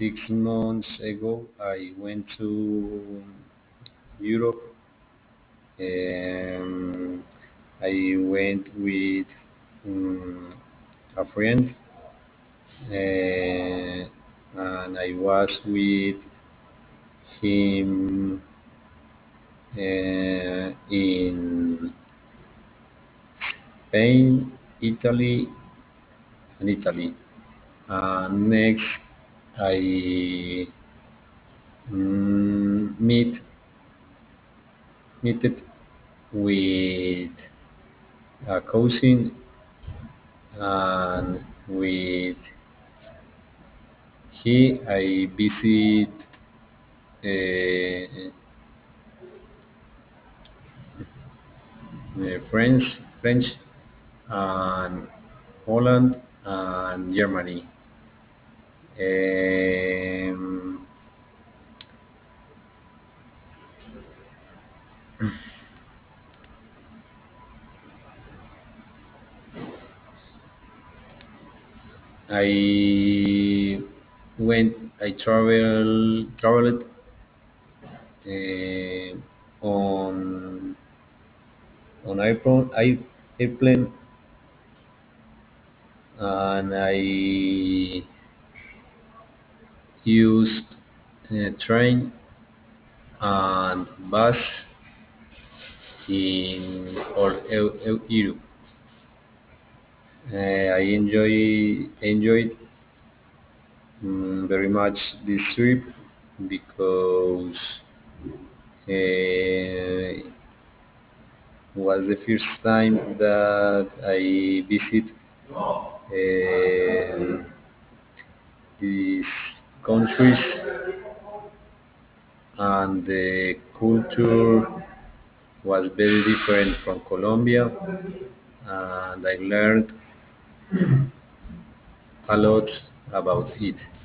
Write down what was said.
6 months ago, I went to Europe. Um, I went with a friend, and I was with him in Spain, Italy, and Italy. Next, I meet meted with a cousin, and with he I visit uh, French and Holland and Germany. Um, I I traveled uh, on airplane, and I used train and bus in all Europe. I enjoyed very much this trip because uh, was the first time that I visit these countries, and the culture was very different from Colombia, and I learned a lot about it.